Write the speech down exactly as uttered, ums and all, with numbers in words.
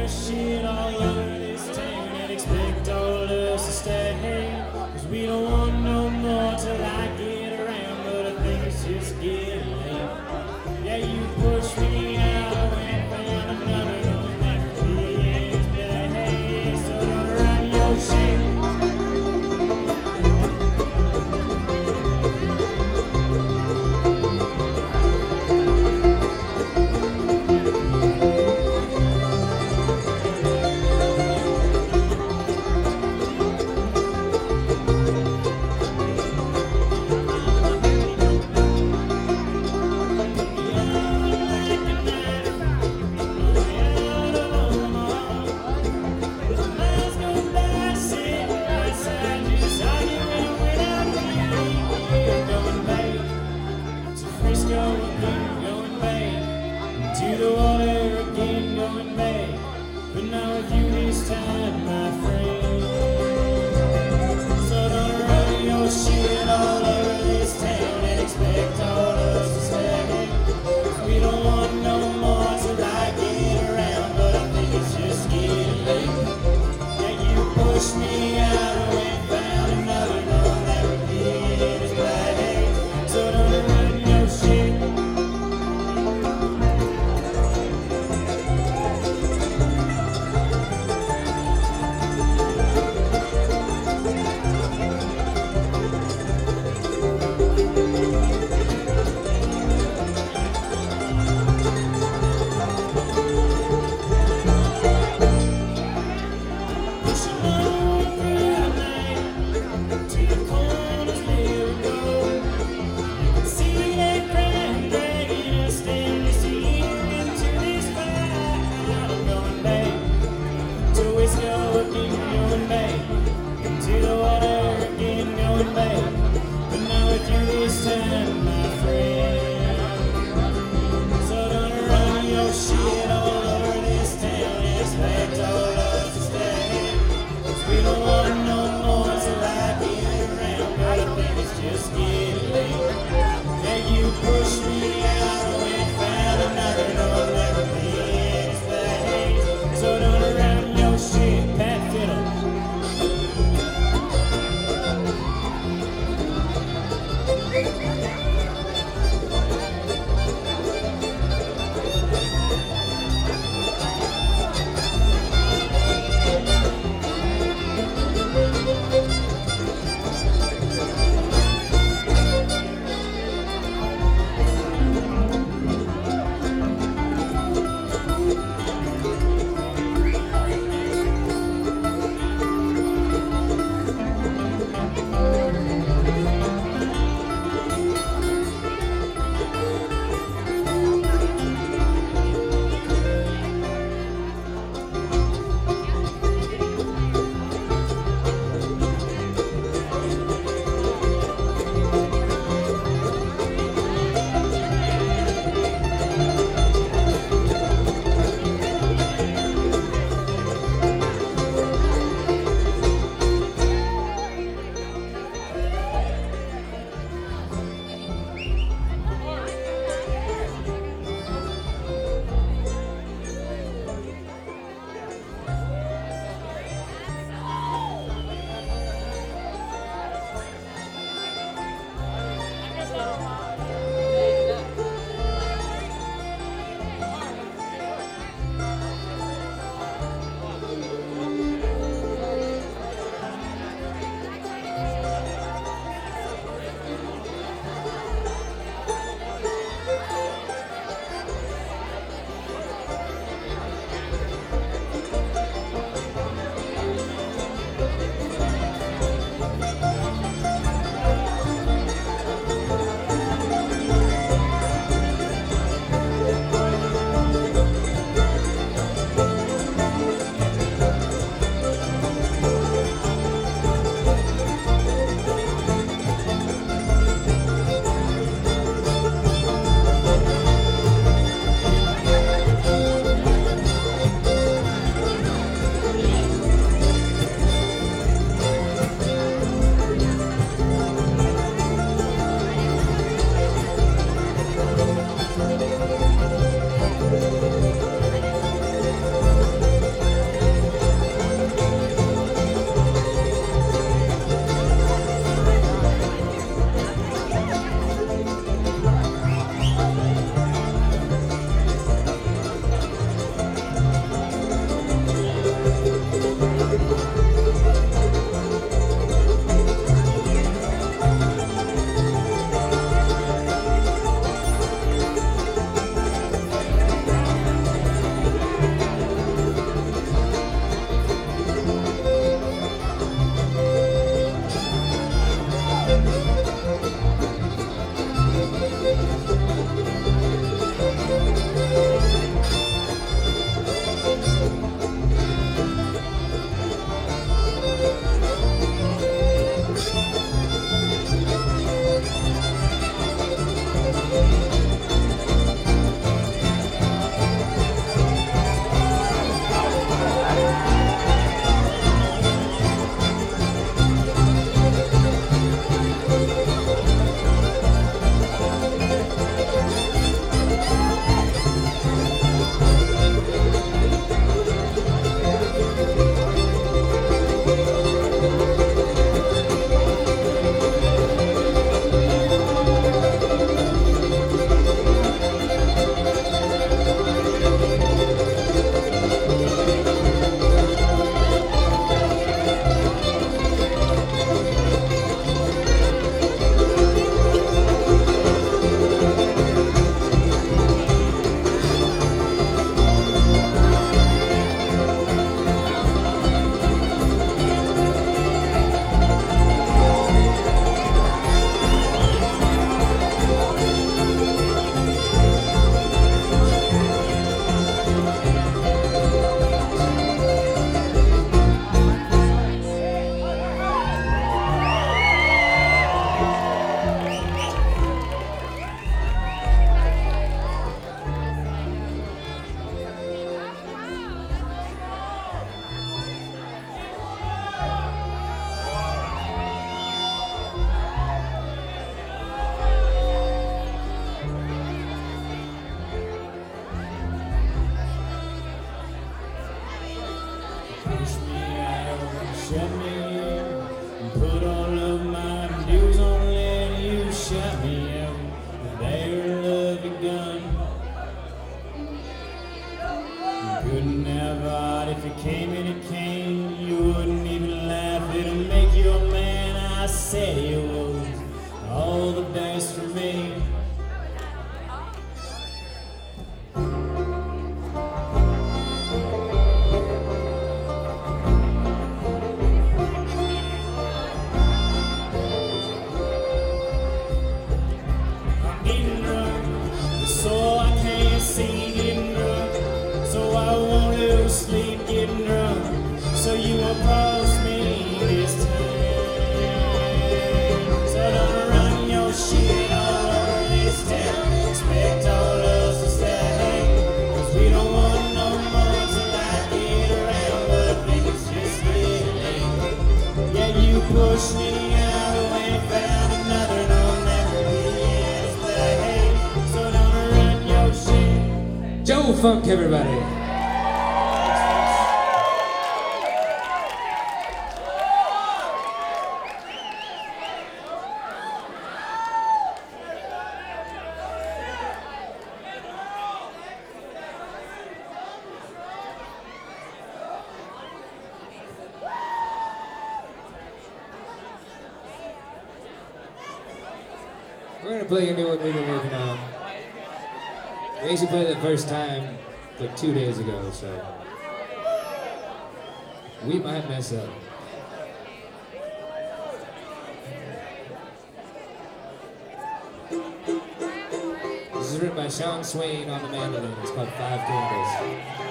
shit all over this town and expect all of us to stay. Cause we don't want no more till I get around, but I think it's just getting late. Yeah, you push me out, I went found another one that feels bad. So don't run your shit. To the water again, going back, but not with you this time, my friend. So don't run your shit all over this town and expect all of us to stay. 'Cause we don't want no more till I get around, but I think it's just getting late. Yeah, you pushed me out and found another one that would be as bad. So don't run your shit. This time, my friend. So don't run your shit all over this town and expect all of us to stay. 'Cause we don't want no more till I get around, but I think it's just getting late. Yeah, you pushed me out and found another, no, I'll never be as bad. So don't run your shit, Pat Fiddle. push me out and shut me in and put all of my dues on letting you shut me out. Their loving gun. You couldn't have out if it came and it came. You wouldn't even laugh. It'll make you a man. I said you was all the best for me. So I can't see getting drunk, so I won't lose sleep getting drunk, so you oppose me this time. So don't run your shit all over this town, expect all us to stay, cause we don't want no more till I get around, but I think it's just getting late. Yeah, you pushed me out and found another, no never be as play. So don't run your shit. Joe Funk, everybody. We're gonna play a new one we've been working on. We actually played it the first time like two days ago, so we might mess up. This is written by Sean Swain on the mandolin. It's called Five Candles.